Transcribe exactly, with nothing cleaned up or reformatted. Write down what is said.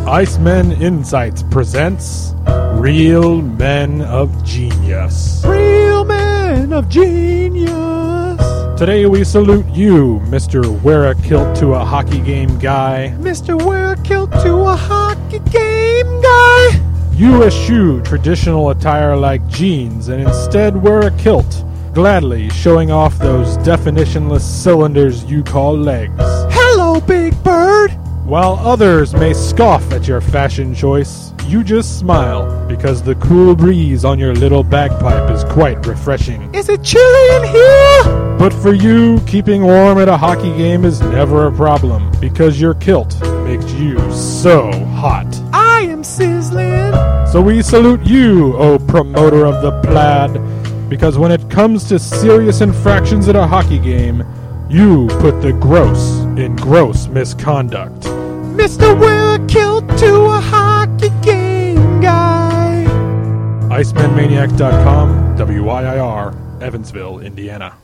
Icemen Insights presents Real Men of Genius. Real Men of Genius. Today we salute you, Mister Wear a Kilt to a Hockey Game Guy. Mister Wear a Kilt to a Hockey Game Guy. You eschew traditional attire like jeans and instead wear a kilt, gladly showing off those definitionless cylinders you call legs. Hello, Big Bird. While others may scoff at your fashion choice, you just smile because the cool breeze on your little bagpipe is quite refreshing. Is it chilly in here? But for you, keeping warm at a hockey game is never a problem because your kilt makes you so hot. I am sizzling. So we salute you, O promoter of the plaid, because when it comes to serious infractions at a hockey game, you put the gross in gross misconduct. Mister Wear a Kilt to a Hockey Game Guy. Iceman Maniac dot com, W I I R, Evansville, Indiana.